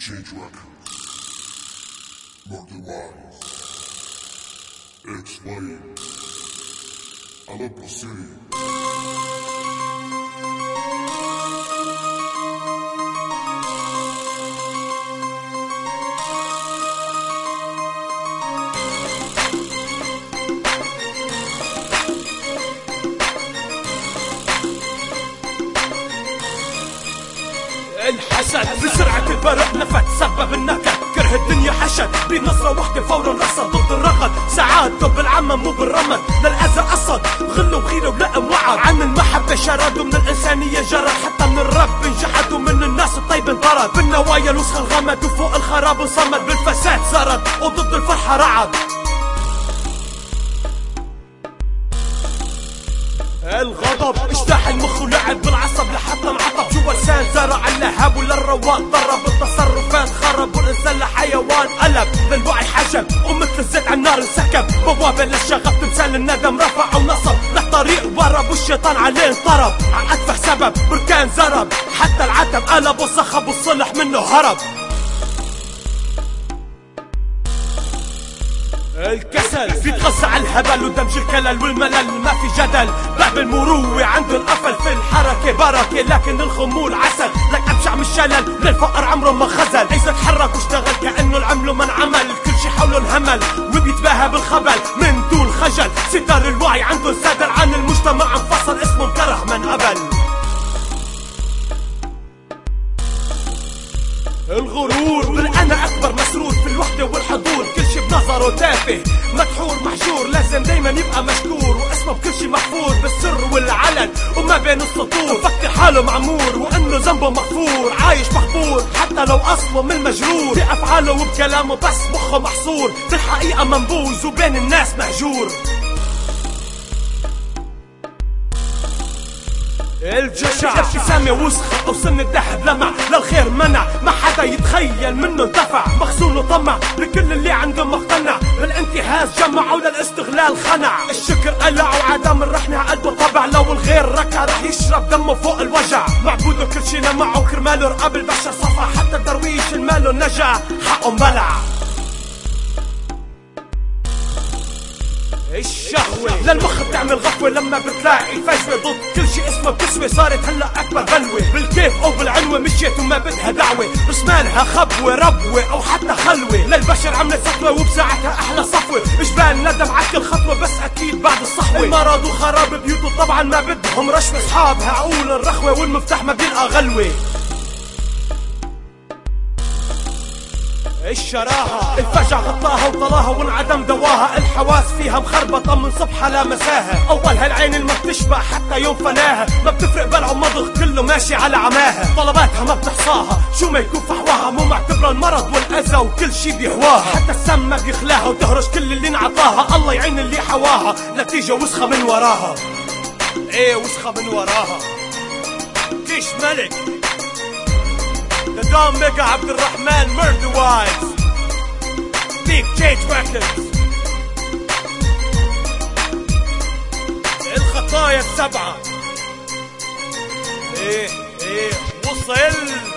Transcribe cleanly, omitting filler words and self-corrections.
Change Records, Murder Wise, Explain, Aleppo City. الحسد بسرعة البرق نفت سبب النكد، كره الدنيا حشد بنظرة وحدة فورا رصد ضد الرغد، ساعات طب العمى مو بالرمد للأذى قصد، غل وغيرة ولقم وعد، عن المحبة شرد ومن الإنسانية جرد، حتى من الرب انجحد ومن الناس الطيب انطرد، بالنوايا الوسخ الغمد وفوق الخراب انصمد، بالفساد زرد وضد الفرحة رعد. الغضب اجتاح المخ ولعب بالعصب لحتى انعطب، جوا لسان زرع اللهاب وللرواق ضرب، التصرفات خرب والانسان لحيوان قلب، للوعي حجب ومثل الزيت على النار انسكب، بوابه للشغب تمثال الندم رفع ونصب، للطريق ورب والشيطان عليه انطرب، عأتفه سبب بركان زرب، حتى العتب قلب وصخب والصلح منه هرب. الكسل بيتغذى على الهبل ودمج الكلل والملل، ما في جدل، باب المروة عنده القفل، في الحركة بركة لكن الخمول عسل، لك أبشع من الشلل للفقر عمره ما خزل، إذا تحرك واشتغل كأنه العمله من عمل، كل شي حوله انهمل وبيتباهى بالخبل من دون خجل، ستار الوعي عنده انسدل، عن المجتمع انفصل اسمه مكره من قبل. الغرور بالأنا أكبر مسرور، في الوحدة والحضور كل شي بنظره تافه، مدحور محجور لازم دايما يبقى مشكور، واسمه بكل شي محفور بالسر والعلن وما بين السطور، فكر حاله معمور وانه ذنبه مغفور، عايش مخبور حتى لو اصله من المجرور، بأفعاله وبكلامه بس مخه محصور، بالحقيقة منبوذ وبين الناس مهجور. الجشع ابتسامة وسخة أو سن الذهب لمع، للخير منع ما حدا يتخيل منه انتفع، مخزون وطمع بكل اللي عنده مقتنع، بالانتهاز جمع وللاستغلال خنع، الشكر قلع وعدم الرحمة قلبه طبع، لو الغير ركع رح يشرب دمه فوق الوجع، معبوده كل شي لمعه وكرماله رقاب البشر صفع، حتى الدرويش الماله نجا حقه مبلع. الشهوة للمخ بتعمل غفوة لما بتلاقي فجوة، ضد كل شي اسمه بتسوى، صارت هلا أكبر بلوة، بالكيف أو بالعنوة مشيت وما بدها دعوة، بس مالها خبوة ربوة أو حتى خلوة، للبشر عملت سطوة وبساعتها أحلى صفوة، إجبال ندم عكل خطوة بس أكيد بعد الصحوة، المرض وخراب بيوته طبعا ما بدهم رشوة، أصحابها عقول الرخوة والمفتاح ما بيلقى غلوة. الشراهة الفجع غطاها وطلاها وانعدم دواها، الحواس فيها مخربطة من صبحها لمساها، أولها العين اللي ما بتشبع حتى يوم فناها، ما بتفرق بلع ومضغ كله ماشي على عماها، طلباتها ما بتحصاها شو ما يكون فحواها، مو معتبرة المرض والأذى وكل شي بيهواها، حتى السم ما بيخلاها وتهرش كل اللي انعطاها، الله يعين اللي حواها نتيجة وسخة من وراها. ايه وسخة من وراها. كيش ملك The Don Mega عبد الرحمن Murder Wise Big Change Records. الخطايا السبعة. ايه وصل